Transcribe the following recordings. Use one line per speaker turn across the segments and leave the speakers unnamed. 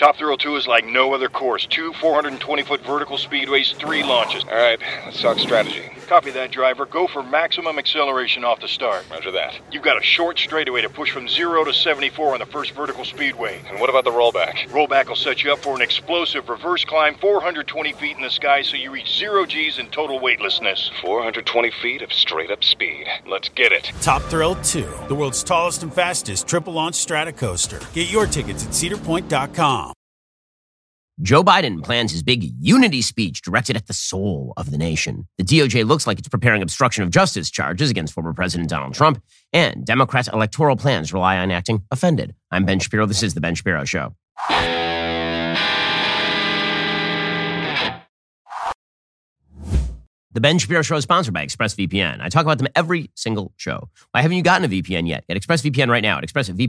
Top Thrill 2 is like no other course. 2 420-foot vertical speedways, 3 launches.
All right, let's talk strategy.
Copy that, driver. Go for maximum acceleration off the start.
Roger that.
You've got a short straightaway to push from 0 to 74 on the first vertical speedway.
And what about the rollback?
Rollback will set you up for an explosive reverse climb 420 feet in the sky so you reach 0 G's in total weightlessness.
420 feet of straight-up speed. Let's get it.
Top Thrill 2, the world's tallest and fastest triple-launch stratocoaster. Get your tickets at cedarpoint.com.
Joe Biden plans his big unity speech directed at the soul of the nation. The DOJ looks like it's preparing obstruction of justice charges against former President Donald Trump, and Democrats' electoral plans rely on acting offended. I'm Ben Shapiro. This is The Ben Shapiro Show. The Ben Shapiro Show is sponsored by ExpressVPN. I talk about them every single show. Why haven't you gotten a VPN yet? Get ExpressVPN right now at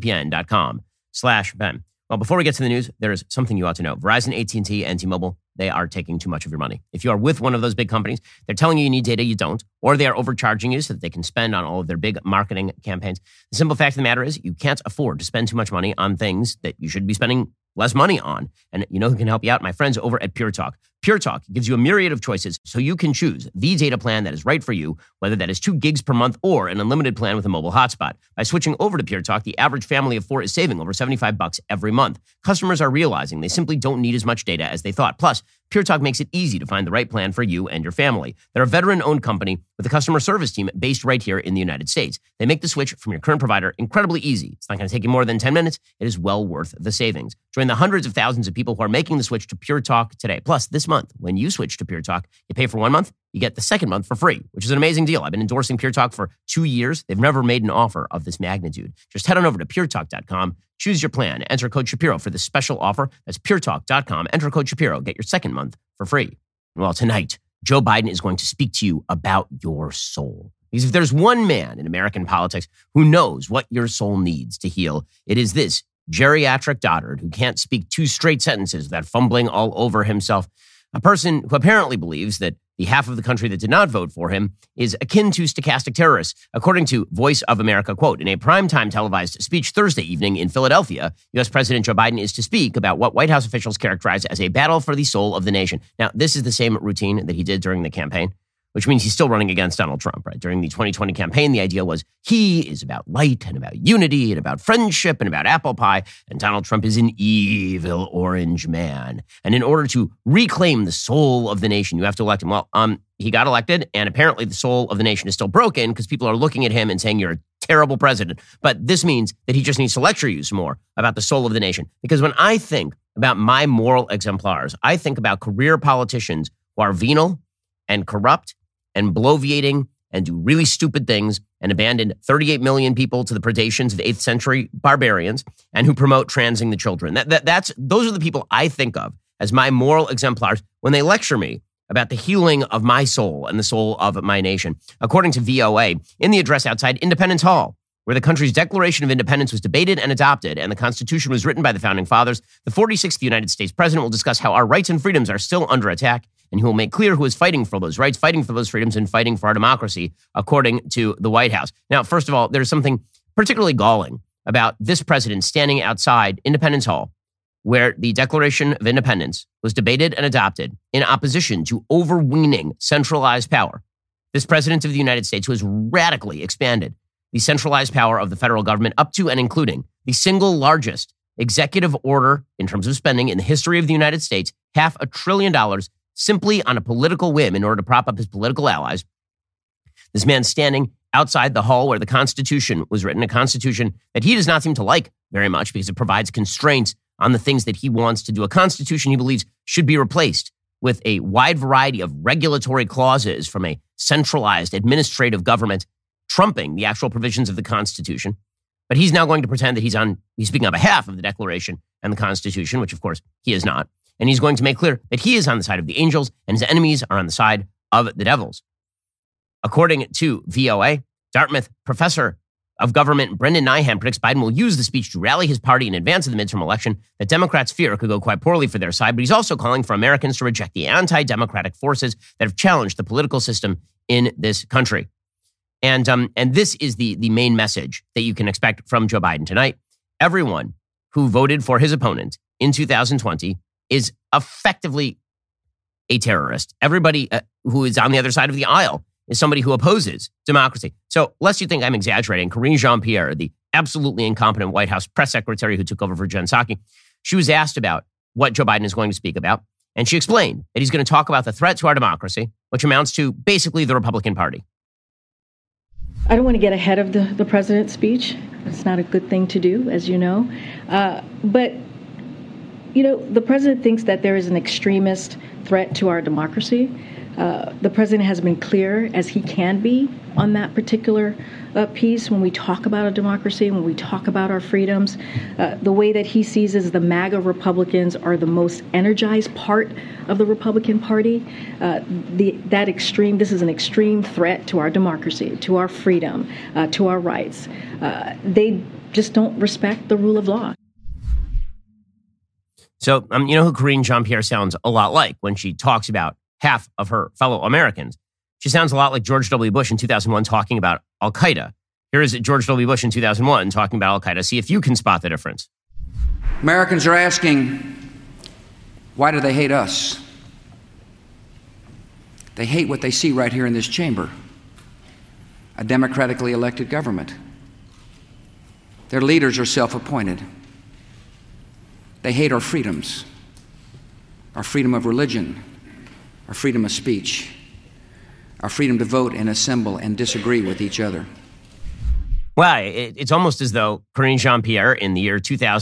expressvpn.com/Ben. Well, before we get to the news, there is something you ought to know. Verizon, AT&T, and T-Mobile, they are taking too much of your money. If you are with one of those big companies, they're telling you need data you don't, or they are overcharging you so that they can spend on all of their big marketing campaigns. The simple fact of the matter is you can't afford to spend too much money on things that you should be spending less money on. And you know who can help you out? My friends over at Pure Talk. Pure Talk gives you a myriad of choices so you can choose the data plan that is right for you, whether that is 2 gigs per month or an unlimited plan with a mobile hotspot. By switching over to Pure Talk, the average family of 4 is saving over $75 every month. Customers are realizing they simply don't need as much data as they thought. Plus, Pure Talk makes it easy to find the right plan for you and your family. They're a veteran-owned company with a customer service team based right here in the United States. They make the switch from your current provider incredibly easy. It's not going to take you more than 10 minutes. It is well worth the savings. Join the hundreds of thousands of people who are making the switch to Pure Talk today. Plus, this month, when you switch to Pure Talk, you pay for 1 month, you get the second month for free, which is an amazing deal. I've been endorsing Pure Talk for 2 years. They've never made an offer of this magnitude. Just head on over to puretalk.com, choose your plan, enter code Shapiro for this special offer. That's puretalk.com, enter code Shapiro, get your second month for free. Well, tonight, Joe Biden is going to speak to you about your soul. Because if there's one man in American politics who knows what your soul needs to heal, it is this geriatric dotard who can't speak 2 straight sentences without fumbling all over himself. A person who apparently believes that the half of the country that did not vote for him is akin to stochastic terrorists. According to Voice of America, quote, in a primetime televised speech Thursday evening in Philadelphia, U.S. President Joe Biden is to speak about what White House officials characterize as a battle for the soul of the nation. Now, this is the same routine that he did during the campaign, which means he's still running against Donald Trump, right? During the 2020 campaign, the idea was he is about light and about unity and about friendship and about apple pie, and Donald Trump is an evil orange man. And in order to reclaim the soul of the nation, you have to elect him. Well, he got elected, and apparently the soul of the nation is still broken because people are looking at him and saying you're a terrible president. But this means that he just needs to lecture you some more about the soul of the nation. Because when I think about my moral exemplars, I think about career politicians who are venal and corrupt and bloviating and do really stupid things and abandon 38 million people to the predations of 8th century barbarians and who promote transing the children. Those are the people I think of as my moral exemplars when they lecture me about the healing of my soul and the soul of my nation. According to VOA, in the address outside Independence Hall, where the country's Declaration of Independence was debated and adopted and the Constitution was written by the Founding Fathers, the 46th United States President will discuss how our rights and freedoms are still under attack, and he will make clear who is fighting for those rights, fighting for those freedoms, and fighting for our democracy, according to the White House. Now, first of all, there's something particularly galling about this president standing outside Independence Hall, where the Declaration of Independence was debated and adopted in opposition to overweening centralized power. This president of the United States who has radically expanded the centralized power of the federal government up to and including the single largest executive order in terms of spending in the history of the United States, $500 billion, simply on a political whim in order to prop up his political allies. This man standing outside the hall where the Constitution was written, a Constitution that he does not seem to like very much because it provides constraints on the things that he wants to do. A Constitution he believes should be replaced with a wide variety of regulatory clauses from a centralized administrative government trumping the actual provisions of the Constitution. But he's now going to pretend that he's speaking on behalf of the Declaration and the Constitution, which of course he is not. And he's going to make clear that he is on the side of the angels and his enemies are on the side of the devils. According to VOA, Dartmouth professor of government Brendan Nyhan predicts Biden will use the speech to rally his party in advance of the midterm election that Democrats fear could go quite poorly for their side. But he's also calling for Americans to reject the anti-democratic forces that have challenged the political system in this country. And this is the main message that you can expect from Joe Biden tonight. Everyone who voted for his opponent in 2020 is effectively a terrorist. Everybody who is on the other side of the aisle is somebody who opposes democracy. So lest you think I'm exaggerating, Karine Jean-Pierre, the absolutely incompetent White House press secretary who took over for Jen Psaki, she was asked about what Joe Biden is going to speak about. And she explained that he's going to talk about the threat to our democracy, which amounts to basically the Republican Party.
I don't want to get ahead of the president's speech. It's not a good thing to do, as you know. But, you know, the president thinks that there is an extremist threat to our democracy. The president has been clear as he can be on that particular piece when we talk about a democracy, when we talk about our freedoms. The way that he sees is the MAGA Republicans are the most energized part of the Republican Party. This is an extreme threat to our democracy, to our freedom, to our rights. They just don't respect the rule of law.
So, you know who Karine Jean-Pierre sounds a lot like when she talks about half of her fellow Americans? She sounds a lot like George W. Bush in 2001 talking about Al-Qaeda. Here is George W. Bush in 2001 talking about Al-Qaeda. See if you can spot the difference.
Americans are asking, why do they hate us? They hate what they see right here in this chamber, a democratically elected government. Their leaders are self-appointed. They hate our freedoms, our freedom of religion, our freedom of speech, our freedom to vote and assemble and disagree with each other.
Well, it's almost as though Karine Jean-Pierre in the year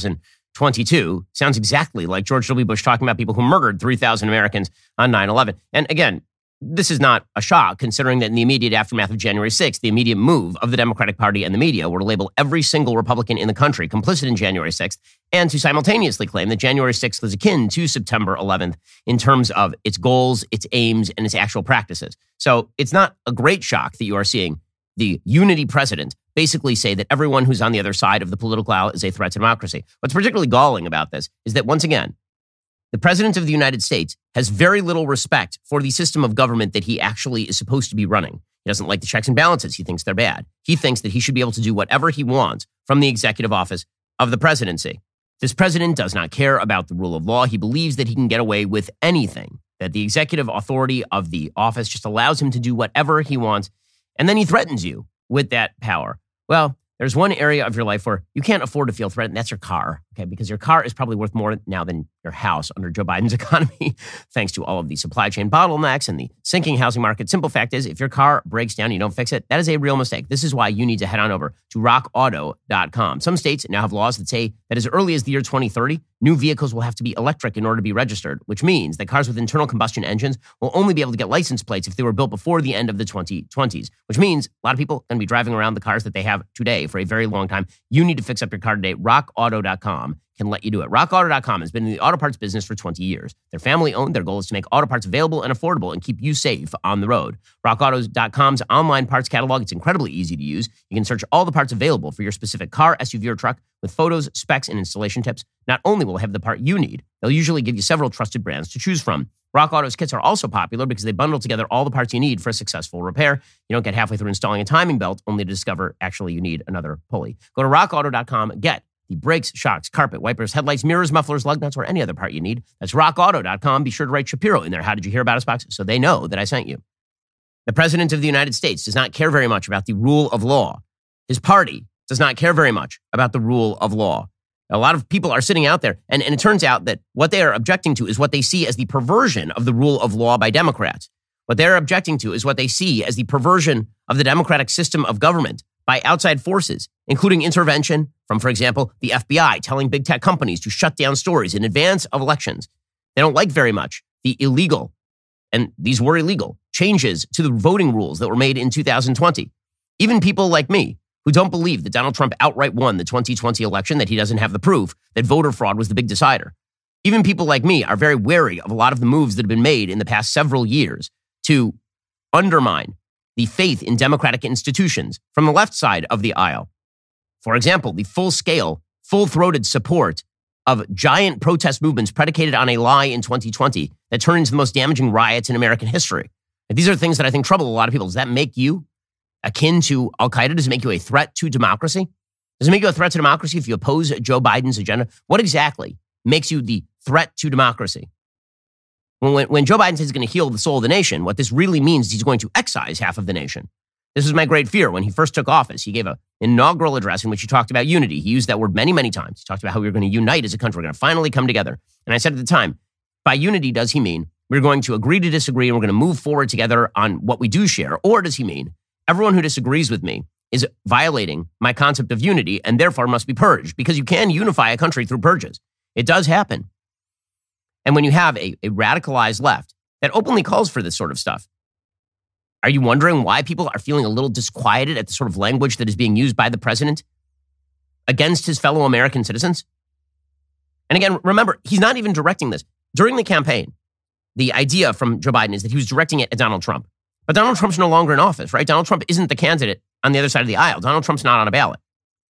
2022 sounds exactly like George W. Bush talking about people who murdered 3,000 Americans on 9/11. And again, this is not a shock, considering that in the immediate aftermath of January 6th, the immediate move of the Democratic Party and the media were to label every single Republican in the country complicit in January 6th and to simultaneously claim that January 6th was akin to September 11th in terms of its goals, its aims, and its actual practices. So it's not a great shock that you are seeing the unity president basically say that everyone who's on the other side of the political aisle is a threat to democracy. What's particularly galling about this is that, once again, the president of the United States has very little respect for the system of government that he actually is supposed to be running. He doesn't like the checks and balances. He thinks they're bad. He thinks that he should be able to do whatever he wants from the executive office of the presidency. This president does not care about the rule of law. He believes that he can get away with anything, that the executive authority of the office just allows him to do whatever he wants, and then he threatens you with that power. Well, there's one area of your life where you can't afford to feel threatened. That's your car, okay? Because your car is probably worth more now than your house under Joe Biden's economy, thanks to all of the supply chain bottlenecks and the sinking housing market. Simple fact is, if your car breaks down and you don't fix it, that is a real mistake. This is why you need to head on over to rockauto.com. Some states now have laws that say that as early as the year 2030, new vehicles will have to be electric in order to be registered, which means that cars with internal combustion engines will only be able to get license plates if they were built before the end of the 2020s, which means a lot of people are going to be driving around the cars that they have today for a very long time. You need to fix up your car today. rockauto.com can let you do it. rockauto.com has been in the auto parts business for 20 years. They're family owned. Their goal is to make auto parts available and affordable and keep you safe on the road. rockauto.com's online parts catalog, it's incredibly easy to use. You can search all the parts available for your specific car, SUV, or truck with photos, specs, and installation tips. Not only will have the part you need, they'll usually give you several trusted brands to choose from. Rock Auto's kits are also popular because they bundle together all the parts you need for a successful repair. You don't get halfway through installing a timing belt only to discover actually you need another pulley. Go to rockauto.com, get the brakes, shocks, carpet, wipers, headlights, mirrors, mufflers, lug nuts, or any other part you need. That's rockauto.com. Be sure to write Shapiro in there. How did you hear about us box? So they know that I sent you. The president of the United States does not care very much about the rule of law. His party does not care very much about the rule of law. A lot of people are sitting out there, and it turns out that what they are objecting to is what they see as the perversion of the rule of law by Democrats. What they're objecting to is what they see as the perversion of the democratic system of government by outside forces, including intervention from, for example, the FBI telling big tech companies to shut down stories in advance of elections. They don't like very much the illegal, and these were illegal, changes to the voting rules that were made in 2020. Even people like me, who don't believe that Donald Trump outright won the 2020 election, that he doesn't have the proof that voter fraud was the big decider. Even people like me are very wary of a lot of the moves that have been made in the past several years to undermine the faith in democratic institutions from the left side of the aisle. For example, the full-scale, full-throated support of giant protest movements predicated on a lie in 2020 that turned into the most damaging riots in American history. And these are things that I think trouble a lot of people. Does that make you akin to Al-Qaeda? Does it make you a threat to democracy? Does it make you a threat to democracy if you oppose Joe Biden's agenda? What exactly makes you the threat to democracy. When Joe Biden says he's going to heal the soul of the nation, what this really means is he's going to excise half of the nation. This was my great fear when he first took office. He gave an inaugural address in which he talked about unity. He used that word many, many times. He talked about how we were going to unite as a country. We're going to finally come together. And I said at the time, by unity, does he mean we're going to agree to disagree and we're going to move forward together on what we do share? Or does he mean everyone who disagrees with me is violating my concept of unity and therefore must be purged? Because you can unify a country through purges. It does happen. And when you have a radicalized left that openly calls for this sort of stuff, are you wondering why people are feeling a little disquieted at the sort of language that is being used by the president against his fellow American citizens? And again, remember, he's not even directing this. During the campaign, the idea from Joe Biden is that he was directing it at Donald Trump. But Donald Trump's no longer in office, right? Donald Trump isn't the candidate on the other side of the aisle. Donald Trump's not on a ballot.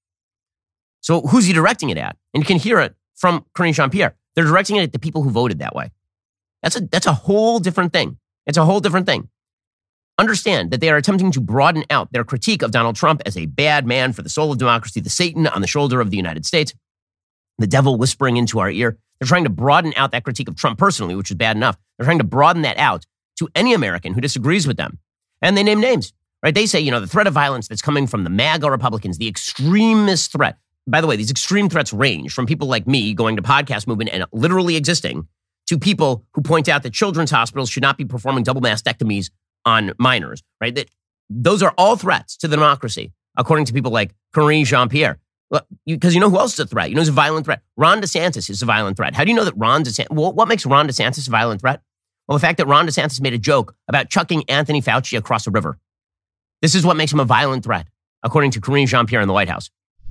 So who's he directing it at? And you can hear it from Karine Jean-Pierre. They're directing it at the people who voted that way. That's a whole different thing. It's a whole different thing. Understand that they are attempting to broaden out their critique of Donald Trump as a bad man for the soul of democracy, the Satan on the shoulder of the United States, the devil whispering into our ear. They're trying to broaden out that critique of Trump personally, which is bad enough. They're trying to broaden that out to any American who disagrees with them. And they name names, right? They say, the threat of violence that's coming from the MAGA Republicans, the extremist threat. By the way, these extreme threats range from people like me going to podcast movement and literally existing to people who point out that children's hospitals should not be performing double mastectomies on minors, right? Those are all threats to the democracy, according to people like Karine Jean-Pierre. Because you know who else is a threat? You know who's a violent threat? Ron DeSantis is a violent threat. How do you know that Ron DeSantis... Well, what makes Ron DeSantis a violent threat? Well, the fact that Ron DeSantis made a joke about chucking Anthony Fauci across a river. This is what makes him a violent threat, according to Karine Jean-Pierre in the White House.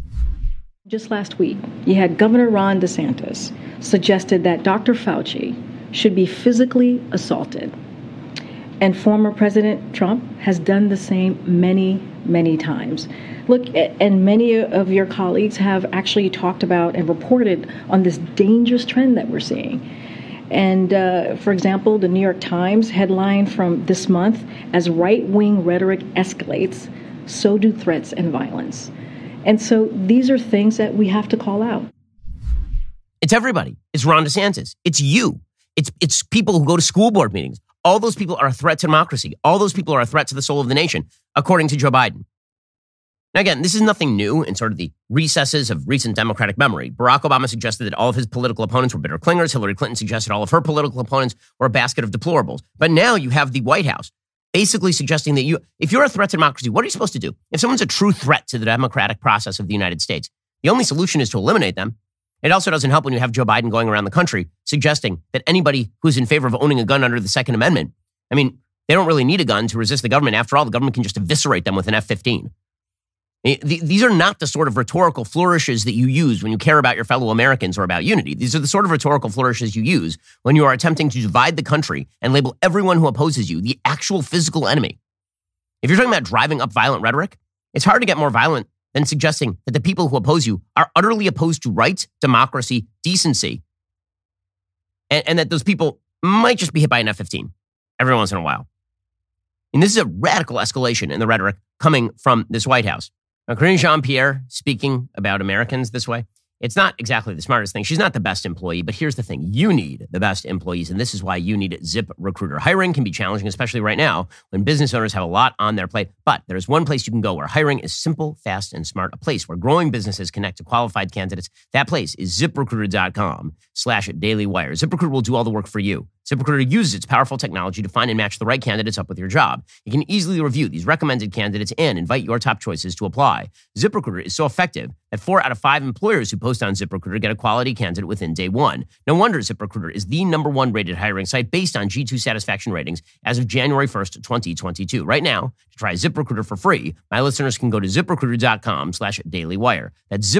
Just last week, you had Governor Ron DeSantis suggested that Dr. Fauci should be physically assaulted. And former President Trump has done the same many, many times. Look, and many of your colleagues have actually talked about and reported on this dangerous trend that we're seeing. And for example, the New York Times headline from this month, as right-wing rhetoric escalates, so do threats and violence. And so these are things that we have to call out.
It's everybody. It's Ron DeSantis. It's you. It's people who go to school board meetings. All those people are a threat to democracy. All those people are a threat to the soul of the nation, according to Joe Biden. Now, again, this is nothing new in sort of the recesses of recent Democratic memory. Barack Obama suggested that all of his political opponents were bitter clingers. Hillary Clinton suggested all of her political opponents were a basket of deplorables. But now you have the White House basically suggesting that if you're a threat to democracy, what are you supposed to do? If someone's a true threat to the democratic process of the United States, the only solution is to eliminate them. It also doesn't help when you have Joe Biden going around the country suggesting that anybody who's in favor of owning a gun under the Second Amendment, I mean, they don't really need a gun to resist the government. After all, the government can just eviscerate them with an F-15. These are not the sort of rhetorical flourishes that you use when you care about your fellow Americans or about unity. These are the sort of rhetorical flourishes you use when you are attempting to divide the country and label everyone who opposes you the actual physical enemy. If you're talking about driving up violent rhetoric, it's hard to get more violent than suggesting that the people who oppose you are utterly opposed to rights, democracy, decency, and that those people might just be hit by an F-15 every once in a while. And this is a radical escalation in the rhetoric coming from this White House. Now, Karine Jean-Pierre speaking about Americans this way, it's not exactly the smartest thing. She's not the best employee, but here's the thing. You need the best employees, and this is why you need ZipRecruiter. Hiring can be challenging, especially right now when business owners have a lot on their plate. But there's one place you can go where hiring is simple, fast, and smart, a place where growing businesses connect to qualified candidates. That place is ZipRecruiter.com/dailywire. ZipRecruiter will do all the work for you. ZipRecruiter uses its powerful technology to find and match the right candidates up with your job. You can easily review these recommended candidates and invite your top choices to apply. ZipRecruiter is so effective that 4 out of 5 employers who post on ZipRecruiter get a quality candidate within day one. No wonder ZipRecruiter is the #1 rated hiring site based on G2 satisfaction ratings as of January 1st, 2022. Right now, to try ZipRecruiter for free, my listeners can go to ZipRecruiter.com/dailywire. That's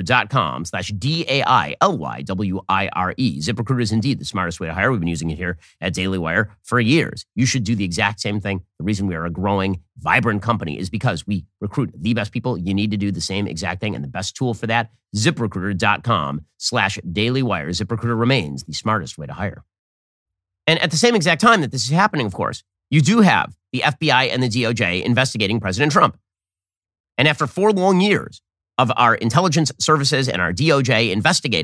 ZipRecruiter.com/DAILYWIRE. ZipRecruiter is indeed the smartest way to hire. We've been using it here at Daily Wire for years. You should do the exact same thing. The reason we are a growing, vibrant company is because we recruit the best people. You need to do the same exact thing. And the best tool for that, ZipRecruiter.com/dailywire. ZipRecruiter remains the smartest way to hire. And at the same exact time that this is happening, of course, you do have the FBI and the DOJ investigating President Trump. And after 4 long years of our intelligence services and our DOJ investigating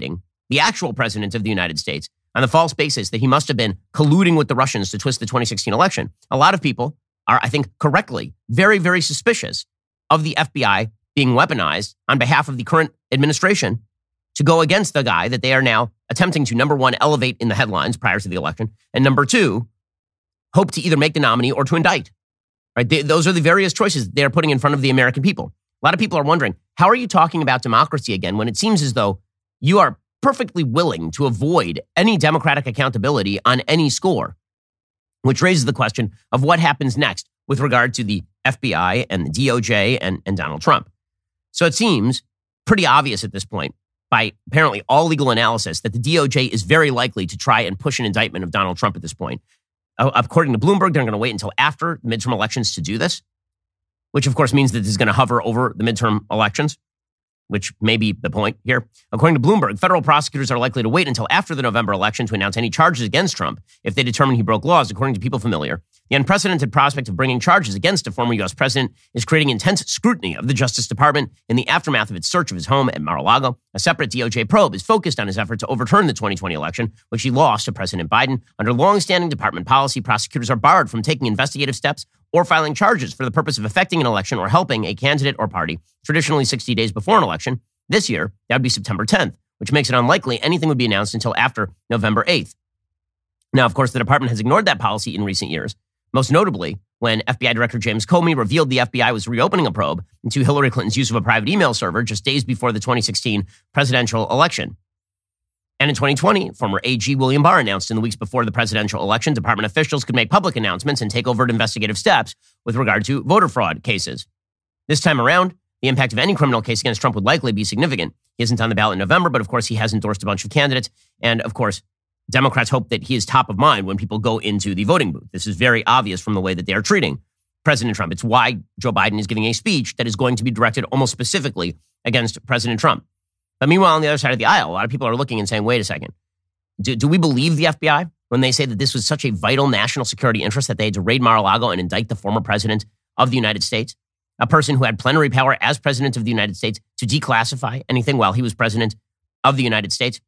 the actual president of the United States, on the false basis that he must have been colluding with the Russians to twist the 2016 election. A lot of people are, I think, correctly, very, very suspicious of the FBI being weaponized on behalf of the current administration to go against the guy that they are now attempting to, number one, elevate in the headlines prior to the election, and number two, hope to either make the nominee or to indict. Right? Those are the various choices they are putting in front of the American people. A lot of people are wondering, how are you talking about democracy again when it seems as though you are perfectly willing to avoid any democratic accountability on any score? Which raises the question of what happens next with regard to the FBI and the DOJ and Donald Trump. So it seems pretty obvious at this point, by apparently all legal analysis, that the DOJ is very likely to try and push an indictment of Donald Trump at this point. According to Bloomberg, they're going to wait until after the midterm elections to do this, which of course means that this is going to hover over the midterm elections, which may be the point here. According to Bloomberg, federal prosecutors are likely to wait until after the November election to announce any charges against Trump if they determine he broke laws. According to people familiar, the unprecedented prospect of bringing charges against a former U.S. president is creating intense scrutiny of the Justice Department in the aftermath of its search of his home at Mar-a-Lago. A separate DOJ probe is focused on his effort to overturn the 2020 election, which he lost to President Biden. Under long-standing department policy, prosecutors are barred from taking investigative steps or filing charges for the purpose of affecting an election or helping a candidate or party, traditionally 60 days before an election. This year, that would be September 10th, which makes it unlikely anything would be announced until after November 8th. Now, of course, the department has ignored that policy in recent years, most notably when FBI Director James Comey revealed the FBI was reopening a probe into Hillary Clinton's use of a private email server just days before the 2016 presidential election. And in 2020, former AG William Barr announced in the weeks before the presidential election, department officials could make public announcements and take overt investigative steps with regard to voter fraud cases. This time around, the impact of any criminal case against Trump would likely be significant. He isn't on the ballot in November, but of course he has endorsed a bunch of candidates. And of course, Democrats hope that he is top of mind when people go into the voting booth. This is very obvious from the way that they are treating President Trump. It's why Joe Biden is giving a speech that is going to be directed almost specifically against President Trump. But meanwhile, on the other side of the aisle, a lot of people are looking and saying, wait a second, do we believe the FBI when they say that this was such a vital national security interest that they had to raid Mar-a-Lago and indict the former president of the United States, a person who had plenary power as president of the United States to declassify anything while he was president of the United States?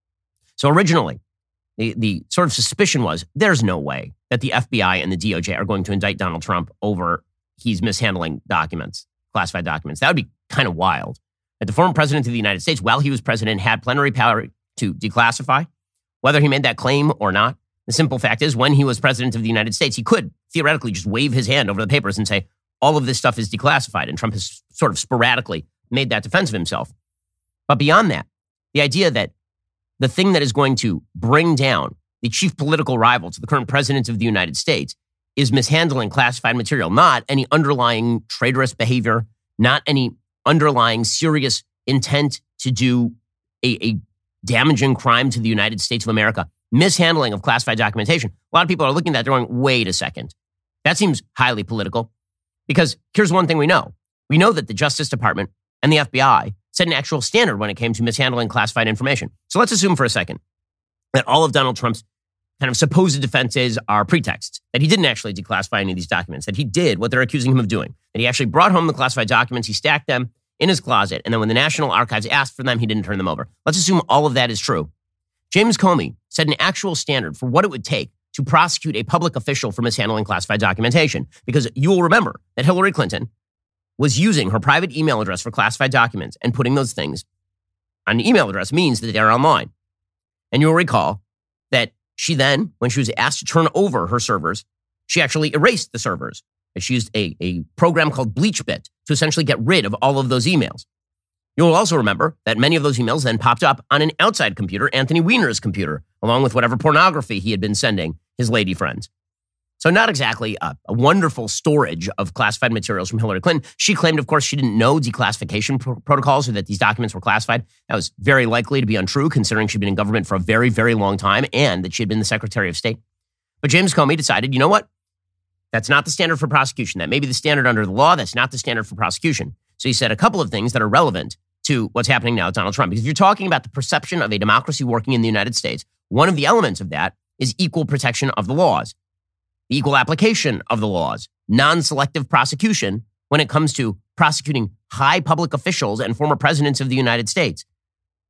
So originally, the sort of suspicion was there's no way that the FBI and the DOJ are going to indict Donald Trump over he's mishandling documents, classified documents. That would be kind of wild. That the former president of the United States, while he was president, had plenary power to declassify. Whether he made that claim or not, the simple fact is when he was president of the United States, he could theoretically just wave his hand over the papers and say, all of this stuff is declassified. And Trump has sort of sporadically made that defense of himself. But beyond that, the idea that the thing that is going to bring down the chief political rival to the current president of the United States is mishandling classified material, not any underlying traitorous behavior, not any underlying serious intent to do a damaging crime to the United States of America, mishandling of classified documentation. A lot of people are looking at that, they're going, wait a second. That seems highly political. Because here's one thing we know. We know that the Justice Department and the FBI set an actual standard when it came to mishandling classified information. So let's assume for a second that all of Donald Trump's kind of supposed defenses are pretexts, that he didn't actually declassify any of these documents, that he did what they're accusing him of doing, that he actually brought home the classified documents, he stacked them in his closet, and then when the National Archives asked for them, he didn't turn them over. Let's assume all of that is true. James Comey set an actual standard for what it would take to prosecute a public official for mishandling classified documentation. Because you will remember that Hillary Clinton was using her private email address for classified documents, and putting those things on an email address means that they're online. And you'll recall that she then, when she was asked to turn over her servers, she actually erased the servers. And she used a program called BleachBit to essentially get rid of all of those emails. You'll also remember that many of those emails then popped up on an outside computer, Anthony Weiner's computer, along with whatever pornography he had been sending his lady friends. So not exactly a wonderful storage of classified materials from Hillary Clinton. She claimed, of course, she didn't know declassification protocols or that these documents were classified. That was very likely to be untrue, considering she'd been in government for a very, very long time and that she had been the Secretary of State. But James Comey decided, you know what? That's not the standard for prosecution. That may be the standard under the law. That's not the standard for prosecution. So he said a couple of things that are relevant to what's happening now with Donald Trump. Because if you're talking about the perception of a democracy working in the United States, one of the elements of that is equal protection of the laws, the equal application of the laws, non-selective prosecution when it comes to prosecuting high public officials and former presidents of the United States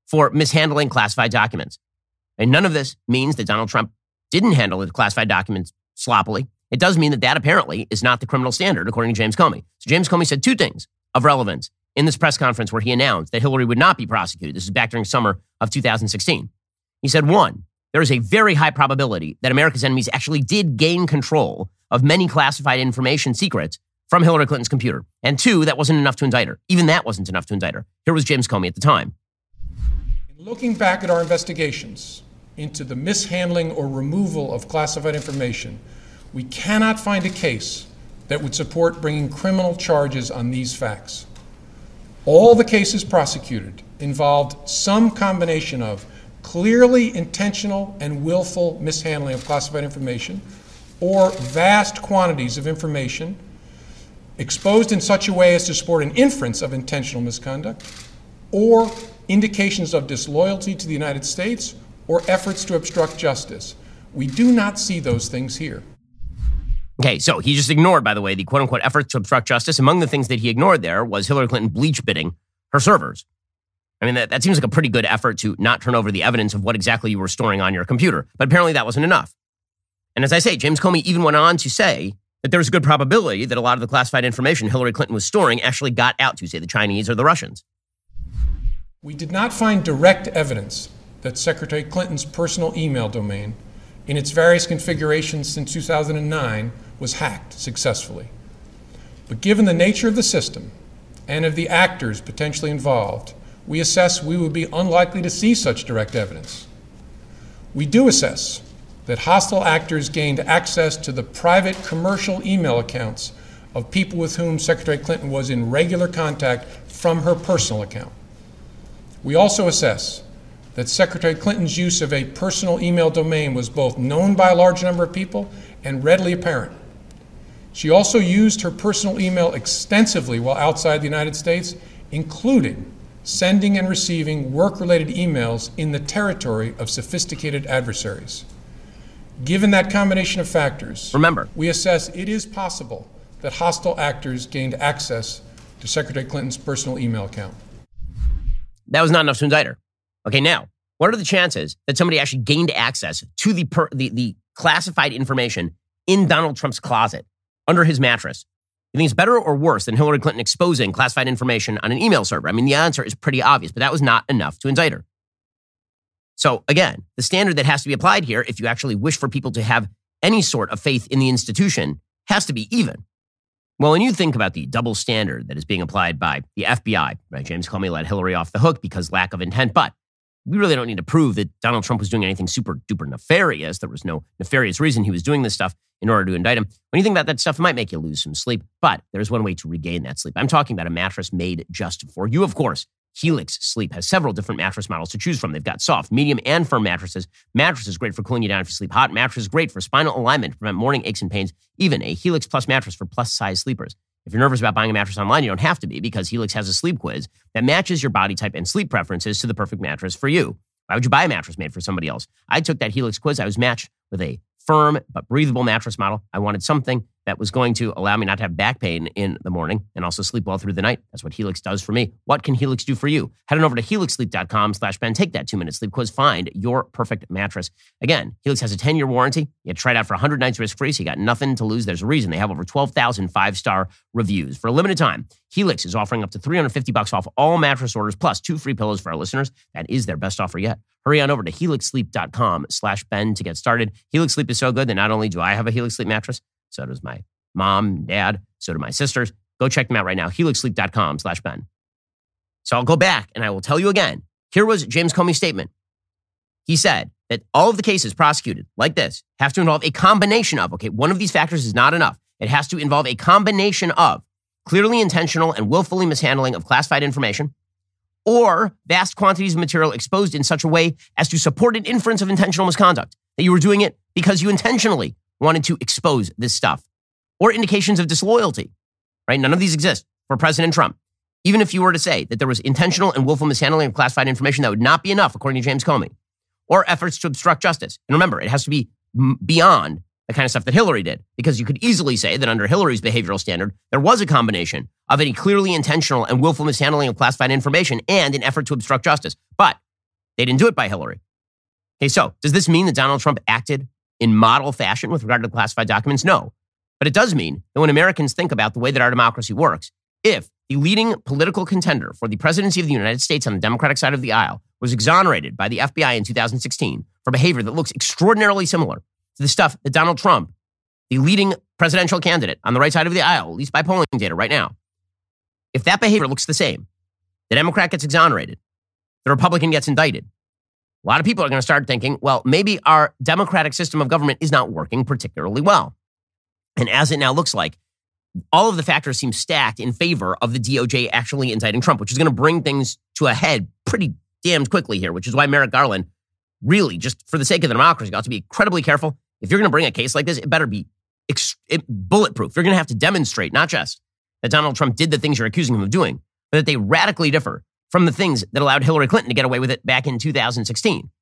for mishandling classified documents. And none of this means that Donald Trump didn't handle the classified documents sloppily. It does mean that apparently is not the criminal standard, according to James Comey. So James Comey said two things of relevance in this press conference where he announced that Hillary would not be prosecuted. This is back during summer of 2016. He said, one, there is a very high probability that America's enemies actually did gain control of many classified information secrets from Hillary Clinton's computer. And two, that wasn't enough to indict her. Even that wasn't enough to indict her. Here was James Comey at the time.
Looking back at our investigations into the mishandling or removal of classified information, we cannot find a case that would support bringing criminal charges on these facts. All the cases prosecuted involved some combination of clearly intentional and willful mishandling of classified information or vast quantities of information exposed in such a way as to support an inference of intentional misconduct or indications of disloyalty to the United States or efforts to obstruct justice. We do not see those things here.
Okay, so he just ignored, by the way, the quote-unquote efforts to obstruct justice. Among the things that he ignored there was Hillary Clinton bleach bidding her servers. I mean, that seems like a pretty good effort to not turn over the evidence of what exactly you were storing on your computer. But apparently that wasn't enough. And as I say, James Comey even went on to say that there's a good probability that a lot of the classified information Hillary Clinton was storing actually got out to, say, the Chinese or the Russians.
We did not find direct evidence that Secretary Clinton's personal email domain, in its various configurations since 2009, was hacked successfully. But given the nature of the system and of the actors potentially involved, we assess we would be unlikely to see such direct evidence. We do assess that hostile actors gained access to the private commercial email accounts of people with whom Secretary Clinton was in regular contact from her personal account. We also assess that Secretary Clinton's use of a personal email domain was both known by a large number of people and readily apparent. She also used her personal email extensively while outside the United States, including sending and receiving work-related emails in the territory of sophisticated adversaries. Given that combination of factors,
remember,
we assess it is possible that hostile actors gained access to Secretary Clinton's personal email account.
That was not enough to indict her. Okay, now, what are the chances that somebody actually gained access to the classified information in Donald Trump's closet, under his mattress? You think it's better or worse than Hillary Clinton exposing classified information on an email server? I mean, the answer is pretty obvious, but that was not enough to indict her. So again, the standard that has to be applied here, if you actually wish for people to have any sort of faith in the institution, has to be even. Well, when you think about the double standard that is being applied by the FBI, right? James Comey let Hillary off the hook because lack of intent, but we really don't need to prove that Donald Trump was doing anything super duper nefarious. There was no nefarious reason he was doing this stuff in order to indict him. When you think about that stuff, it might make you lose some sleep, but there's one way to regain that sleep. I'm talking about a mattress made just for you, of course. Helix Sleep has several different mattress models to choose from. They've got soft, medium, and firm mattresses. Mattresses great for cooling you down if you sleep hot. Mattresses great for spinal alignment to prevent morning aches and pains. Even a Helix Plus mattress for plus-size sleepers. If you're nervous about buying a mattress online, you don't have to be, because Helix has a sleep quiz that matches your body type and sleep preferences to the perfect mattress for you. Why would you buy a mattress made for somebody else? I took that Helix quiz. I was matched with a firm but breathable mattress model. I wanted something that was going to allow me not to have back pain in the morning and also sleep well through the night. That's what Helix does for me. What can Helix do for you? Head on over to helixsleep.com/Ben. Take that 2-minute sleep quiz. Find your perfect mattress. Again, Helix has a 10-year warranty. You try it out for 100 nights risk-free, so you got nothing to lose. There's a reason. They have over 12,000 five-star reviews. For a limited time, Helix is offering up to $350 off all mattress orders, plus 2 free pillows for our listeners. That is their best offer yet. Hurry on over to helixsleep.com/Ben to get started. Helix Sleep is so good that not only do I have a Helix Sleep mattress, so does my mom, dad, so do my sisters. Go check them out right now, helixsleep.com/Ben. So I'll go back and I will tell you again. Here was James Comey's statement. He said that all of the cases prosecuted like this have to involve a combination of, okay, one of these factors is not enough. It has to involve a combination of clearly intentional and willfully mishandling of classified information, or vast quantities of material exposed in such a way as to support an inference of intentional misconduct, that you were doing it because you intentionally wanted to expose this stuff, or indications of disloyalty, right? None of these exist for President Trump. Even if you were to say that there was intentional and willful mishandling of classified information, that would not be enough, according to James Comey, or efforts to obstruct justice. And remember, it has to be beyond the kind of stuff that Hillary did, because you could easily say that under Hillary's behavioral standard, there was a combination of any clearly intentional and willful mishandling of classified information and an effort to obstruct justice. But They didn't do it by Hillary. Okay, so does this mean that Donald Trump acted in model fashion with regard to the classified documents? No. But it does mean that when Americans think about the way that our democracy works, if the leading political contender for the presidency of the United States on the Democratic side of the aisle was exonerated by the FBI in 2016 for behavior that looks extraordinarily similar to the stuff that Donald Trump, the leading presidential candidate on the right side of the aisle, at least by polling data right now, if that behavior looks the same, the Democrat gets exonerated, the Republican gets indicted, a lot of people are going to start thinking, well, maybe our democratic system of government is not working particularly well. And as it now looks like, all of the factors seem stacked in favor of the DOJ actually indicting Trump, which is going to bring things to a head pretty damned quickly here, which is why Merrick Garland really, just for the sake of the democracy, got to be incredibly careful. If you're going to bring a case like this, it better be bulletproof. You're going to have to demonstrate not just that Donald Trump did the things you're accusing him of doing, but that they radically differ from the things that allowed Hillary Clinton to get away with it back in 2016.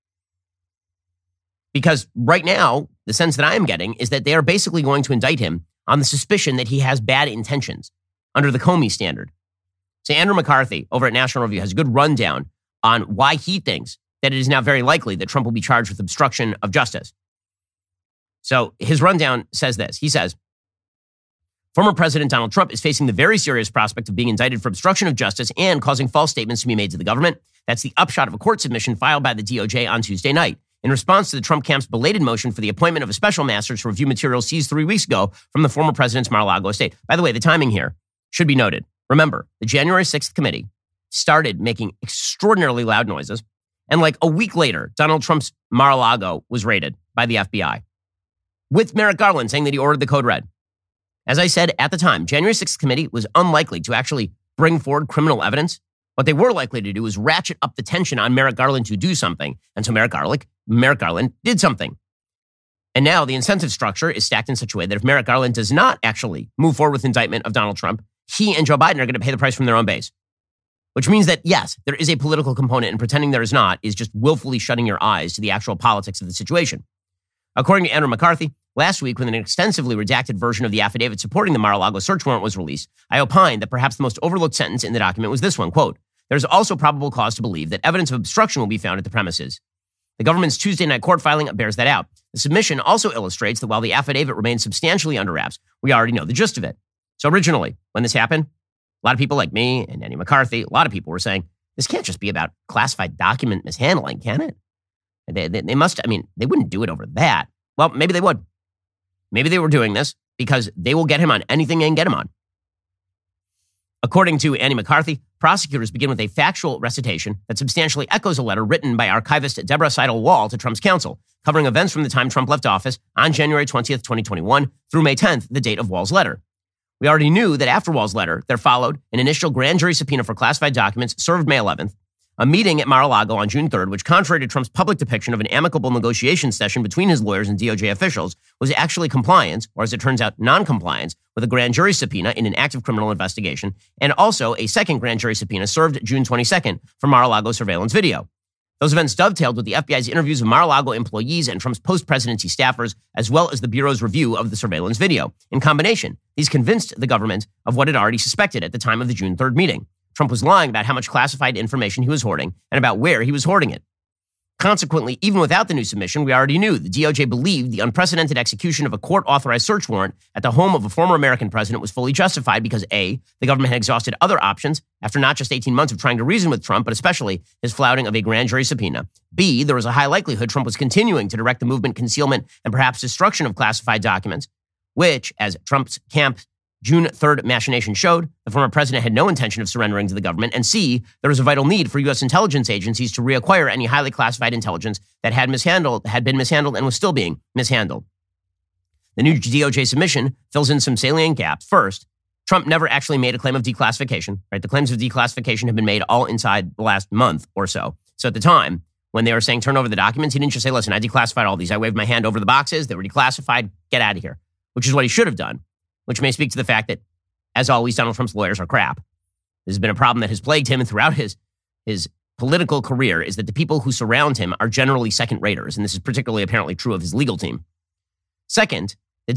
Because right now, the sense that I am getting is that they are basically going to indict him on the suspicion that he has bad intentions under the Comey standard. So Andrew McCarthy over at National Review has a good rundown on why he thinks that it is now very likely that Trump will be charged with obstruction of justice. So his rundown says this. He says, former President Donald Trump is facing the very serious prospect of being indicted for obstruction of justice and causing false statements to be made to the government. That's the upshot of a court submission filed by the DOJ on Tuesday night. In response to the Trump camp's belated motion for the appointment of a special master to review materials seized 3 weeks ago from the former president's Mar-a-Lago estate. By the way, the timing here should be noted. Remember, the January 6th committee started making extraordinarily loud noises, and like a week later, Donald Trump's Mar-a-Lago was raided by the FBI, with Merrick Garland saying that he ordered the code red. As I said at the time, January 6th committee was unlikely to actually bring forward criminal evidence. What they were likely to do was ratchet up the tension on Merrick Garland to do something. And so Merrick Garland did something. And now the incentive structure is stacked in such a way that if Merrick Garland does not actually move forward with indictment of Donald Trump, he and Joe Biden are going to pay the price from their own base. Which means that, yes, there is a political component, and pretending there is not is just willfully shutting your eyes to the actual politics of the situation. According to Andrew McCarthy, last week, when an extensively redacted version of the affidavit supporting the Mar-a-Lago search warrant was released, I opined that perhaps the most overlooked sentence in the document was this one, quote, "There's also probable cause to believe that evidence of obstruction will be found at the premises." The government's Tuesday night court filing bears that out. The submission also illustrates that while the affidavit remains substantially under wraps, we already know the gist of it. So originally, when this happened, a lot of people like me and Andy McCarthy, a lot of people were saying, this can't just be about classified document mishandling, can it? They must, they wouldn't do it over that. Well, maybe they would. Maybe they were doing this because they will get him on anything they can get him on. According to Andy McCarthy, prosecutors begin with a factual recitation that substantially echoes a letter written by archivist Deborah Seidel-Wall to Trump's counsel, covering events from the time Trump left office on January 20th, 2021, through May 10th, the date of Wall's letter. We already knew that after Wall's letter, there followed an initial grand jury subpoena for classified documents served May 11th, a meeting at Mar-a-Lago on June 3rd, which, contrary to Trump's public depiction of an amicable negotiation session between his lawyers and DOJ officials, was actually compliance, or as it turns out, non-compliance, with a grand jury subpoena in an active criminal investigation, and also a second grand jury subpoena served June 22nd for Mar-a-Lago surveillance video. Those events dovetailed with the FBI's interviews of Mar-a-Lago employees and Trump's post-presidency staffers, as well as the Bureau's review of the surveillance video. In combination, these convinced the government of what it already suspected at the time of the June 3rd meeting. Trump was lying about how much classified information he was hoarding and about where he was hoarding it. Consequently, even without the new submission, we already knew the DOJ believed the unprecedented execution of a court-authorized search warrant at the home of a former American president was fully justified because A, the government had exhausted other options after not just 18 months of trying to reason with Trump, but especially his flouting of a grand jury subpoena. B, there was a high likelihood Trump was continuing to direct the movement, concealment, and perhaps destruction of classified documents, which, as Trump's camp June 3rd machination showed, the former president had no intention of surrendering to the government. And C, there was a vital need for U.S. intelligence agencies to reacquire any highly classified intelligence that had been mishandled and was still being mishandled. The new DOJ submission fills in some salient gaps. First, Trump never actually made a claim of declassification, right? The claims of declassification have been made all inside the last month or so. So at the time, when they were saying turn over the documents, he didn't just say, listen, I declassified all these. I waved my hand over the boxes. They were declassified. Get out of here, which is what he should have done. Which may speak to the fact that, as always, Donald Trump's lawyers are crap. This has been a problem that has plagued him and throughout his political career, is that the people who surround him are generally second-raters, and this is particularly apparently true of his legal team. Second, the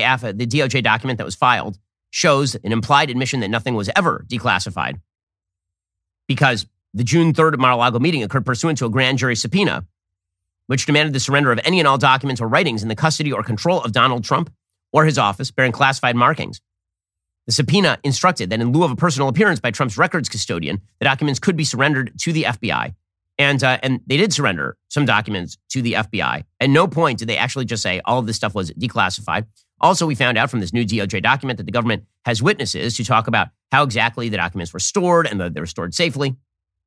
DOJ document that was filed shows an implied admission that nothing was ever declassified, because the June 3rd Mar-a-Lago meeting occurred pursuant to a grand jury subpoena, which demanded the surrender of any and all documents or writings in the custody or control of Donald Trump or his office bearing classified markings. The subpoena instructed that in lieu of a personal appearance by Trump's records custodian, the documents could be surrendered to the FBI. And they did surrender some documents to the FBI. At no point did they actually just say all of this stuff was declassified. Also, we found out from this new DOJ document that the government has witnesses to talk about how exactly the documents were stored and that they were stored safely.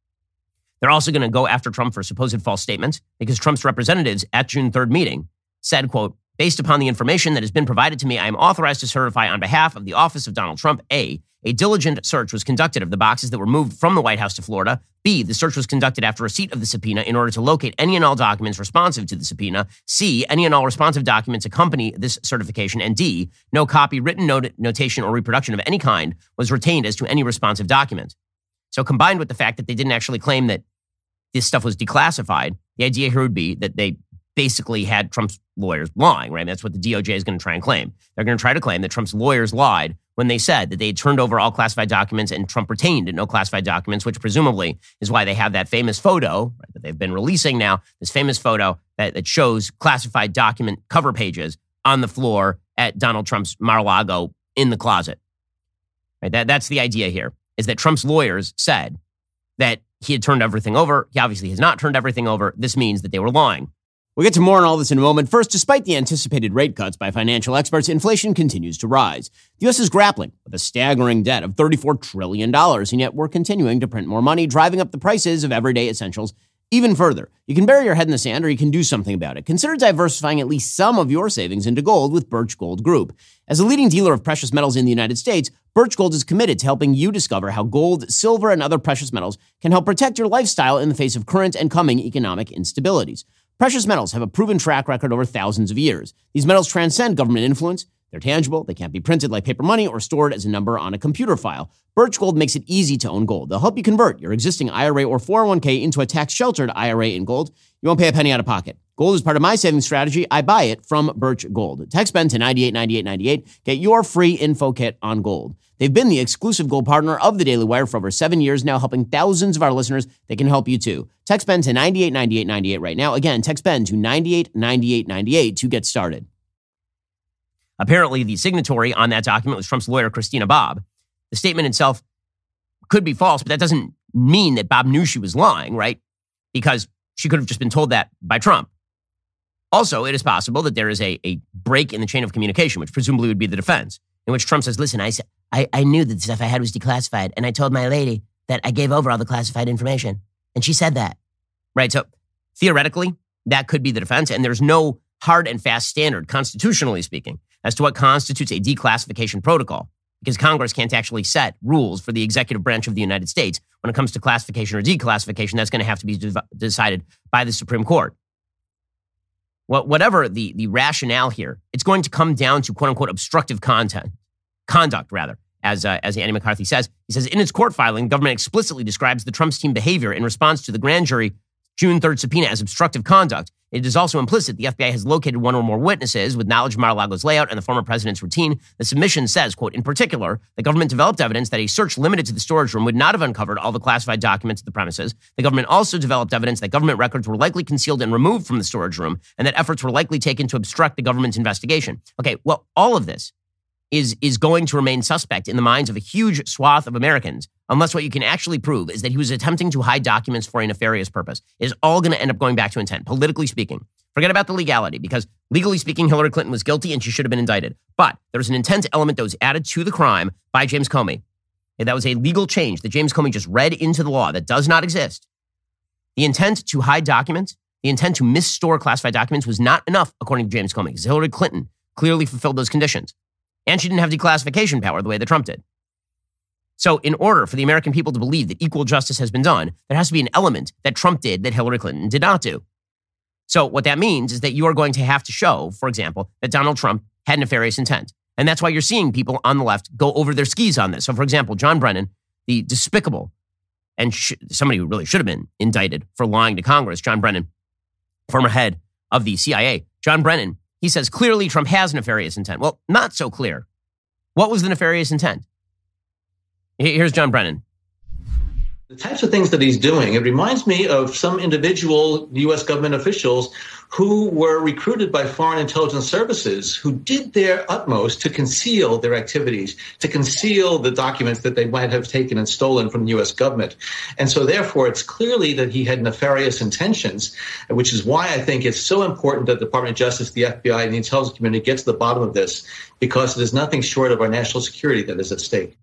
They're also going to go after Trump for supposed false statements because Trump's representatives at June 3rd meeting said, quote, based upon the information that has been provided to me, I am authorized to certify on behalf of the office of Donald Trump, A diligent search was conducted of the boxes that were moved from the White House to Florida. B, the search was conducted after receipt of the subpoena in order to locate any and all documents responsive to the subpoena. C, any and all responsive documents accompany this certification. And D, no copy, written notation, or reproduction of any kind was retained as to any responsive document. So combined with the fact that they didn't actually claim that this stuff was declassified, the idea here would be that they basically had Trump's lawyers lying, right? That's what the DOJ is going to try and claim. They're going to try to claim that Trump's lawyers lied when they said that they had turned over all classified documents and Trump retained no classified documents, which presumably is why they have that famous photo, right, that they've been releasing now, this famous photo that shows classified document cover pages on the floor at Donald Trump's Mar-a-Lago in the closet. Right? That's the idea here, is that Trump's lawyers said that he had turned everything over. He obviously has not turned everything over. This means that they were lying. We'll get to more on all this in a moment. First, despite the anticipated rate cuts by financial experts, inflation continues to rise. The U.S. is grappling with a staggering debt of $34 trillion, and yet we're continuing to print more money, driving up the prices of everyday essentials even further. You can bury your head in the sand or you can do something about it. Consider diversifying at least some of your savings into gold with Birch Gold Group. As a leading dealer of precious metals in the United States, Birch Gold is committed to helping you discover how gold, silver, and other precious metals can help protect your lifestyle in the face of current and coming economic instabilities. Precious metals have a proven track record over thousands of years. These metals transcend government influence. They're tangible. They can't be printed like paper money or stored as a number on a computer file. Birch Gold makes it easy to own gold. They'll help you convert your existing IRA or 401k into a tax-sheltered IRA in gold. You won't pay a penny out of pocket. Gold is part of my savings strategy. I buy it from Birch Gold. Text BEN to 989898. Get your free info kit on gold. They've been the exclusive gold partner of the Daily Wire for over 7 years now, helping thousands of our listeners. They can help you too. Text BEN to 989898 right now. Again, text BEN to 989898 to get started. Apparently, the signatory on that document was Trump's lawyer, Christina Bobb. The statement itself could be false, but that doesn't mean that Bobb knew she was lying, right? Because she could have just been told that by Trump. Also, it is possible that there is a break in the chain of communication, which presumably would be the defense, in which Trump says, listen, I knew that the stuff I had was declassified, and I told my lady that I gave over all the classified information, and she said that. Right? So theoretically, that could be the defense, and there's no hard and fast standard, constitutionally speaking, as to what constitutes a declassification protocol, because Congress can't actually set rules for the executive branch of the United States when it comes to classification or declassification. That's going to have to be decided by the Supreme Court. Whatever the rationale here, it's going to come down to quote-unquote obstructive conduct, as Andy McCarthy says. He says, in its court filing, the government explicitly describes the Trump's team behavior in response to the grand jury June 3rd subpoena as obstructive conduct. It is also implicit the FBI has located one or more witnesses with knowledge of Mar-a-Lago's layout and the former president's routine. The submission says, quote, in particular, the government developed evidence that a search limited to the storage room would not have uncovered all the classified documents at the premises. The government also developed evidence that government records were likely concealed and removed from the storage room and that efforts were likely taken to obstruct the government's investigation. Okay, well, all of this is going to remain suspect in the minds of a huge swath of Americans unless what you can actually prove is that he was attempting to hide documents for a nefarious purpose. It is all going to end up going back to intent, politically speaking. Forget about the legality, because legally speaking, Hillary Clinton was guilty and she should have been indicted. But there's an intent element that was added to the crime by James Comey. That was a legal change that James Comey just read into the law that does not exist. The intent to hide documents, the intent to misstore classified documents was not enough, according to James Comey, because Hillary Clinton clearly fulfilled those conditions. And she didn't have declassification power the way that Trump did. So in order for the American people to believe that equal justice has been done, there has to be an element that Trump did that Hillary Clinton did not do. So what that means is that you are going to have to show, for example, that Donald Trump had nefarious intent. And that's why you're seeing people on the left go over their skis on this. So, for example, John Brennan, the despicable, and somebody who really should have been indicted for lying to Congress, John Brennan, former head of the CIA. John Brennan, he says clearly Trump has nefarious intent. Well, not so clear. What was the nefarious intent? Here's John Brennan.
The types of things that he's doing, it reminds me of some individual U.S. government officials who were recruited by foreign intelligence services who did their utmost to conceal their activities, to conceal the documents that they might have taken and stolen from the U.S. government. And so therefore, it's clearly that he had nefarious intentions, which is why I think it's so important that the Department of Justice, the FBI, and the intelligence community get to the bottom of this, because it is nothing short of our national security that is at stake.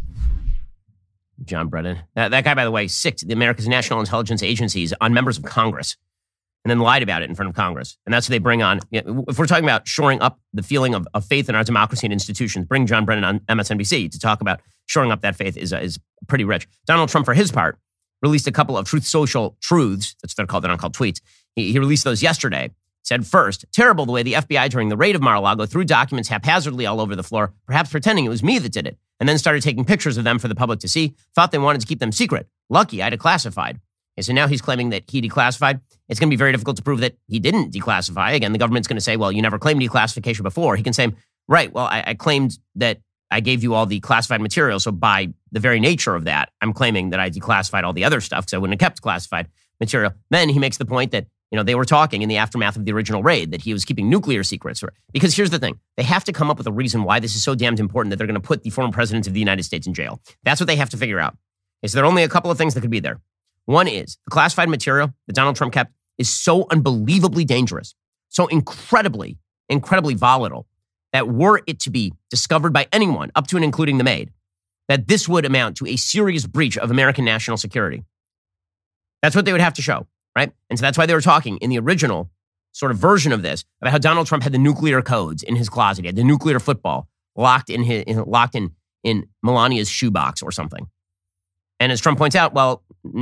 John Brennan. That guy, by the way, sicked the America's national intelligence agencies on members of Congress and then lied about it in front of Congress. And that's what they bring on. If we're talking about shoring up the feeling of faith in our democracy and institutions, bring John Brennan on MSNBC to talk about shoring up that faith is pretty rich. Donald Trump, for his part, released a couple of Truth Social truths. That's what they're called. They're not called tweets. He released those yesterday. Said, first, terrible the way the FBI during the raid of Mar-a-Lago threw documents haphazardly all over the floor, perhaps pretending it was me that did it, and then started taking pictures of them for the public to see, thought they wanted to keep them secret. Lucky I declassified. Okay, so now he's claiming that he declassified. It's going to be very difficult to prove that he didn't declassify. Again, the government's going to say, well, you never claimed declassification before. He can say, right, well, I claimed that I gave you all the classified material, so by the very nature of that, I'm claiming that I declassified all the other stuff because I wouldn't have kept classified material. Then he makes the point that they were talking in the aftermath of the original raid that he was keeping nuclear secrets. Because here's the thing. They have to come up with a reason why this is so damned important that they're going to put the former president of the United States in jail. That's what they have to figure out. Okay, so there are only a couple of things that could be there. One is the classified material that Donald Trump kept is so unbelievably dangerous, so incredibly, incredibly volatile, that were it to be discovered by anyone, up to and including the maid, that this would amount to a serious breach of American national security. That's what they would have to show. Right? And so that's why they were talking in the original sort of version of this about how Donald Trump had the nuclear codes in his closet. He had the nuclear football locked in Melania's shoebox or something. And as Trump points out, well,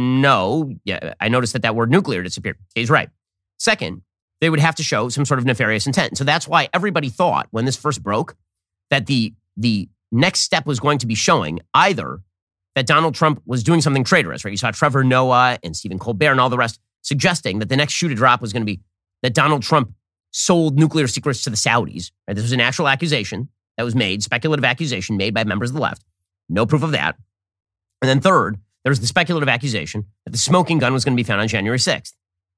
no, I noticed that word nuclear disappeared. He's right. Second, they would have to show some sort of nefarious intent. So that's why everybody thought when this first broke that the next step was going to be showing either that Donald Trump was doing something traitorous, right? You saw Trevor Noah and Stephen Colbert and all the rest suggesting that the next shoe to drop was going to be that Donald Trump sold nuclear secrets to the Saudis. Right? This was an actual accusation that was made, speculative accusation made by members of the left. No proof of that. And then third, there was the speculative accusation that the smoking gun was going to be found on January 6th.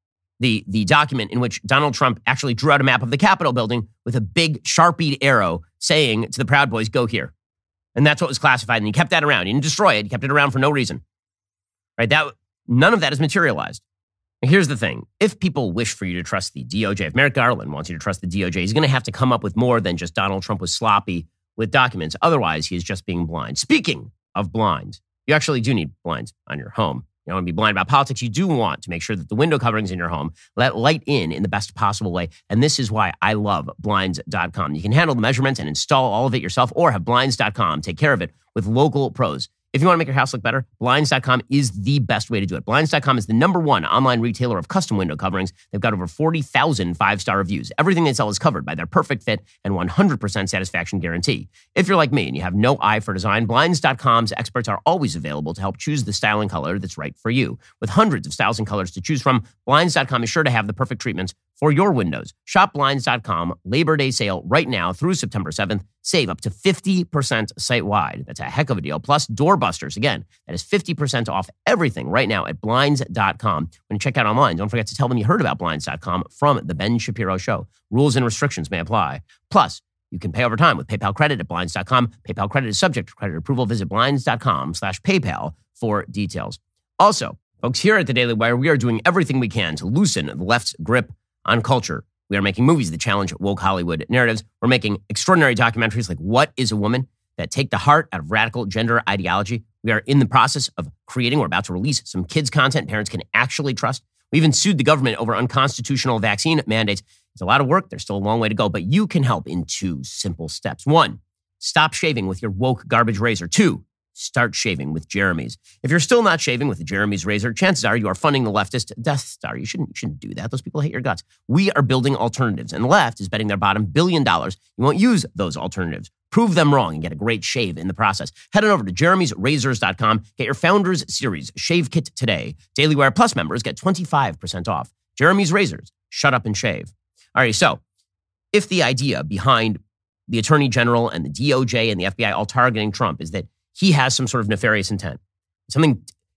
The document in which Donald Trump actually drew out a map of the Capitol building with a big Sharpied arrow saying to the Proud Boys, go here. And that's what was classified. And he kept that around. He didn't destroy it. He kept it around for no reason. Right? None of that is materialized. And here's the thing. If people wish for you to trust the DOJ, if Merrick Garland wants you to trust the DOJ, he's going to have to come up with more than just Donald Trump was sloppy with documents. Otherwise, he is just being blind. Speaking of blind, you actually do need blinds on your home. You don't want to be blind about politics. You do want to make sure that the window coverings in your home let light in the best possible way. And this is why I love Blinds.com. You can handle the measurements and install all of it yourself, or have Blinds.com take care of it with local pros. If you want to make your house look better, Blinds.com is the best way to do it. Blinds.com is the #1 online retailer of custom window coverings. They've got over 40,000 5-star reviews. Everything they sell is covered by their perfect fit and 100% satisfaction guarantee. If you're like me and you have no eye for design, Blinds.com's experts are always available to help choose the style and color that's right for you. With hundreds of styles and colors to choose from, Blinds.com is sure to have the perfect treatments for your windows. Shop Blinds.com Labor Day sale right now through September 7th. Save up to 50% site-wide. That's a heck of a deal. Plus, doorbusters. Again, that is 50% off everything right now at Blinds.com. When you check out online, don't forget to tell them you heard about Blinds.com from The Ben Shapiro Show. Rules and restrictions may apply. Plus, you can pay over time with PayPal credit at Blinds.com. PayPal credit is subject to credit approval. Visit Blinds.com/PayPal for details. Also, folks, here at the Daily Wire, we are doing everything we can to loosen the left's grip on culture. We are making movies that challenge woke Hollywood narratives. We're making extraordinary documentaries like What is a Woman that take the heart out of radical gender ideology. We are in the process of creating, we're about to release some kids content parents can actually trust. We even sued the government over unconstitutional vaccine mandates. It's a lot of work. There's still a long way to go, but you can help in 2 simple steps. 1, stop shaving with your woke garbage razor. 2, start shaving with Jeremy's. If you're still not shaving with the Jeremy's razor, chances are you are funding the leftist Death Star. You shouldn't do that. Those people hate your guts. We are building alternatives, and the left is betting their bottom $1 billion you won't use those alternatives. Prove them wrong and get a great shave in the process. Head on over to jeremysrazors.com. Get your Founders Series shave kit today. Daily Wire Plus members get 25% off. Jeremy's Razors. Shut up and shave. All right, so if the idea behind the Attorney General and the DOJ and the FBI all targeting Trump is that he has some sort of nefarious intent, something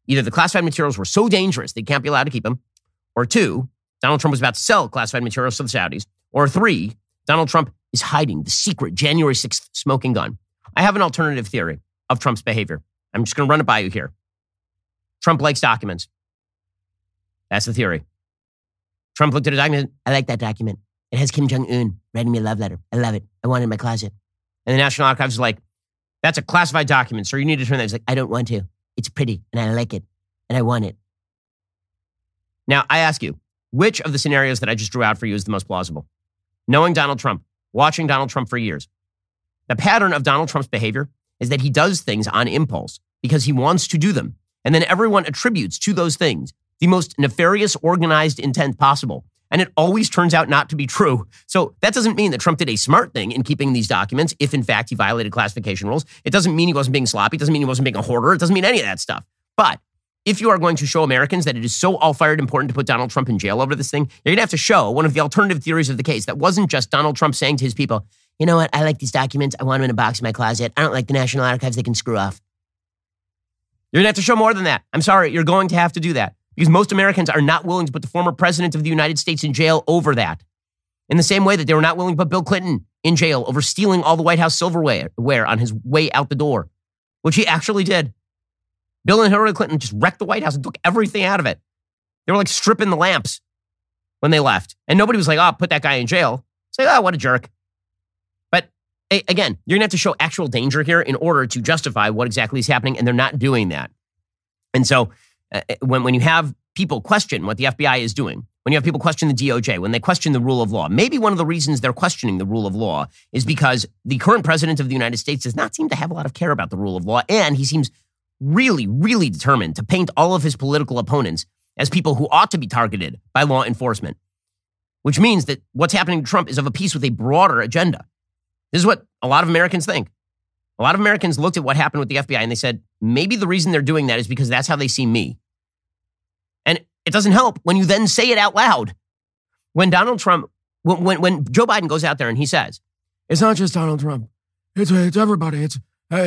either the classified materials were so dangerous they can't be allowed to keep them, or 2, Donald Trump was about to sell classified materials to the Saudis, or 3, Donald Trump is hiding the secret January 6th smoking gun. I have an alternative theory of Trump's behavior. I'm just going to run it by you here. Trump likes documents. That's the theory. Trump looked at a document. I like that document. It has Kim Jong-un writing me a love letter. I love it. I want it in my closet. And the National Archives is like, that's a classified document, so you need to turn that. He's like, I don't want to. It's pretty, and I like it, and I want it. Now, I ask you, which of the scenarios that I just drew out for you is the most plausible? Knowing Donald Trump, watching Donald Trump for years, the pattern of Donald Trump's behavior is that he does things on impulse because he wants to do them. And then everyone attributes to those things the most nefarious, organized intent possible. And it always turns out not to be true. So that doesn't mean that Trump did a smart thing in keeping these documents if, in fact, he violated classification rules. It doesn't mean he wasn't being sloppy. It doesn't mean he wasn't being a hoarder. It doesn't mean any of that stuff. But if you are going to show Americans that it is so all-fired important to put Donald Trump in jail over this thing, you're going to have to show one of the alternative theories of the case that wasn't just Donald Trump saying to his people, you know what, I like these documents. I want them in a box in my closet. I don't like the National Archives. They can screw off. You're going to have to show more than that. I'm sorry. You're going to have to do that because most Americans are not willing to put the former president of the United States in jail over that. In the same way that they were not willing to put Bill Clinton in jail over stealing all the White House silverware on his way out the door, which he actually did. Bill and Hillary Clinton just wrecked the White House and took everything out of it. They were like stripping the lamps when they left. And nobody was like, oh, put that guy in jail. It's like, oh, what a jerk. But again, you're going to have to show actual danger here in order to justify what exactly is happening. And they're not doing that. And so when you have people question what the FBI is doing, when you have people question the DOJ, when they question the rule of law, maybe one of the reasons they're questioning the rule of law is because the current president of the United States does not seem to have a lot of care about the rule of law. And he seems really, really determined to paint all of his political opponents as people who ought to be targeted by law enforcement, which means that what's happening to Trump is of a piece with a broader agenda. This is what a lot of Americans think. A lot of Americans looked at what happened with the FBI and they said, maybe the reason they're doing that is because that's how they see me. And it doesn't help when you then say it out loud. When Donald Trump, when Joe Biden goes out there and he says, it's not just Donald Trump, it's everybody, it's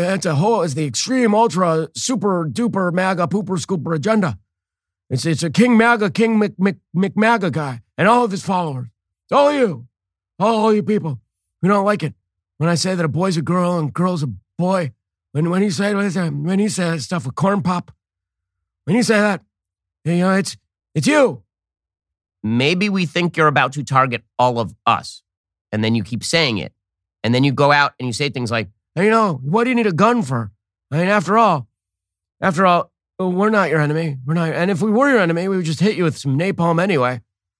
the extreme, ultra, super duper MAGA pooper scooper agenda. It's a King MAGA, King McMAGA guy, and all of his followers. It's all you people who don't like it. When I say that a boy's a girl and girl's a boy, when he says stuff with corn pop, when you say that, you know, it's you. Maybe we think you're about to target all of us, and then you keep saying it, and then you go out and you say things like, you know, what do you need a gun for? I mean, after all, we're not your enemy. We're not, and if we were your enemy, we would just hit you with some napalm anyway.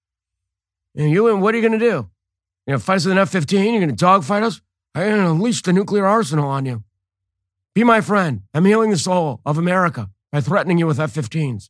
And what are you going to do? You're going to fight us with an F-15? You're going to dogfight us? I'm going to unleash the nuclear arsenal on you. Be my friend. I'm healing the soul of America by threatening you with F-15s.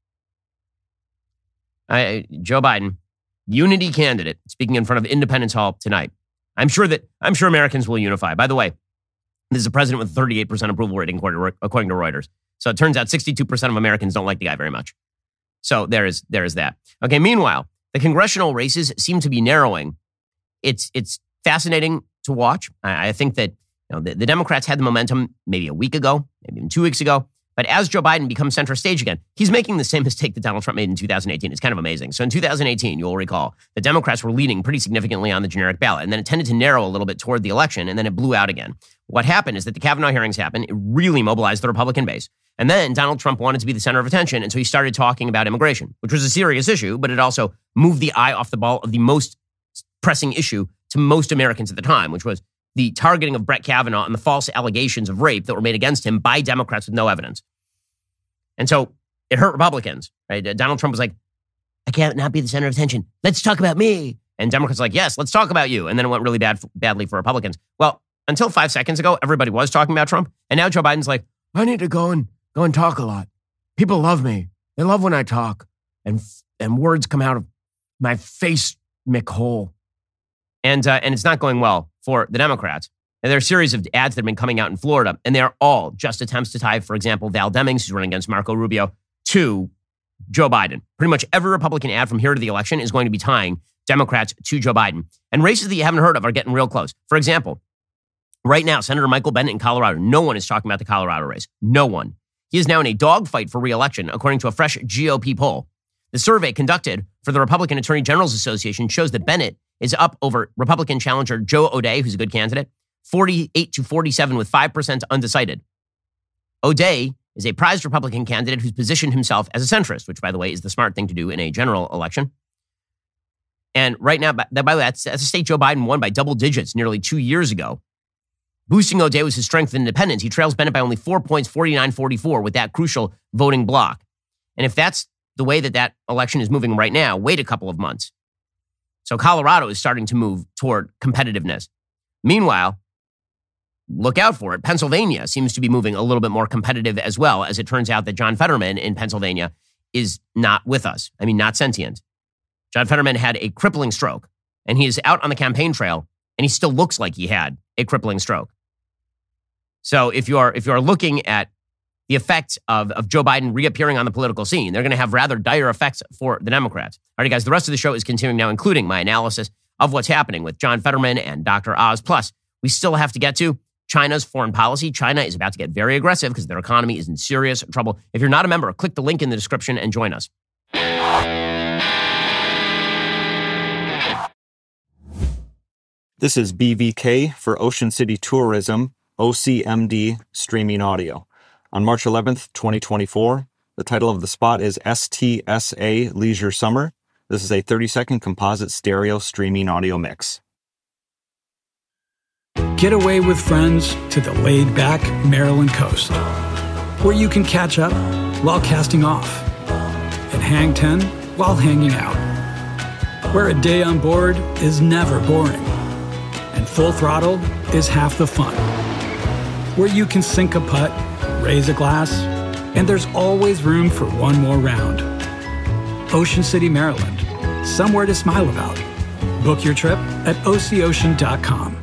Joe Biden, unity candidate, speaking in front of Independence Hall tonight. I'm sure Americans will unify. By the way, this is a president with 38% approval rating, according to Reuters. So it turns out 62% of Americans don't like the guy very much. So there is that. Okay, meanwhile, the congressional races seem to be narrowing. It's fascinating to watch. I think that the Democrats had the momentum maybe a week ago, maybe even 2 weeks ago. But as Joe Biden becomes center stage again, he's making the same mistake that Donald Trump made in 2018. It's kind of amazing. So in 2018, you'll recall, the Democrats were leading pretty significantly on the generic ballot. And then it tended to narrow a little bit toward the election, and then it blew out again. What happened is that the Kavanaugh hearings happened. It really mobilized the Republican base. And then Donald Trump wanted to be the center of attention, and so he started talking about immigration, which was a serious issue, but it also moved the eye off the ball of the most pressing issue to most Americans at the time, which was the targeting of Brett Kavanaugh and the false allegations of rape that were made against him by Democrats with no evidence. And so it hurt Republicans, right? Donald Trump was like, I can't not be the center of attention. Let's talk about me. And Democrats were like, yes, let's talk about you. And then it went really badly for Republicans. Well, until 5 seconds ago, everybody was talking about Trump. And now Joe Biden's like, I need to go and talk a lot. People love me. They love when I talk. And words come out of my face, McHole. And it's not going well for the Democrats. And there are a series of ads that have been coming out in Florida, and they are all just attempts to tie, for example, Val Demings, who's running against Marco Rubio, to Joe Biden. Pretty much every Republican ad from here to the election is going to be tying Democrats to Joe Biden. And races that you haven't heard of are getting real close. For example, right now, Senator Michael Bennet in Colorado, no one is talking about the Colorado race. No one. He is now in a dogfight for re-election, according to a fresh GOP poll. The survey conducted for the Republican Attorney General's Association shows that Bennett is up over Republican challenger Joe O'Dea, who's a good candidate, 48-47 with 5% undecided. O'Dea is a prized Republican candidate who's positioned himself as a centrist, which, by the way, is the smart thing to do in a general election. And right now, by the way, that's a state Joe Biden won by double digits nearly 2 years ago. Boosting O'Dea was his strength and independence. He trails Bennett by only 4 points, 49-44, with that crucial voting block. And if that's the way that election is moving right now, wait a couple of months. So Colorado is starting to move toward competitiveness. Meanwhile, look out for it. Pennsylvania seems to be moving a little bit more competitive as well, as it turns out that John Fetterman in Pennsylvania is not with us. I mean, not sentient. John Fetterman had a crippling stroke, and he is out on the campaign trail, and he still looks like he had a crippling stroke. So if you are looking at the effects of Joe Biden reappearing on the political scene, they're going to have rather dire effects for the Democrats. All right, guys, the rest of the show is continuing now, including my analysis of what's happening with John Fetterman and Dr. Oz. Plus, we still have to get to China's foreign policy. China is about to get very aggressive because their economy is in serious trouble. If you're not a member, click the link in the description and join us.
This is BVK for Ocean City Tourism, OCMD Streaming Audio. On March 11th, 2024, the title of the spot is STSA Leisure Summer. This is a 30-second composite stereo streaming audio mix.
Get away with friends to the laid-back Maryland coast, where you can catch up while casting off and hang 10 while hanging out, where a day on board is never boring and full throttle is half the fun, where you can sink a putt, raise a glass, and there's always room for one more round. Ocean City, Maryland, somewhere to smile about. Book your trip at OCOcean.com.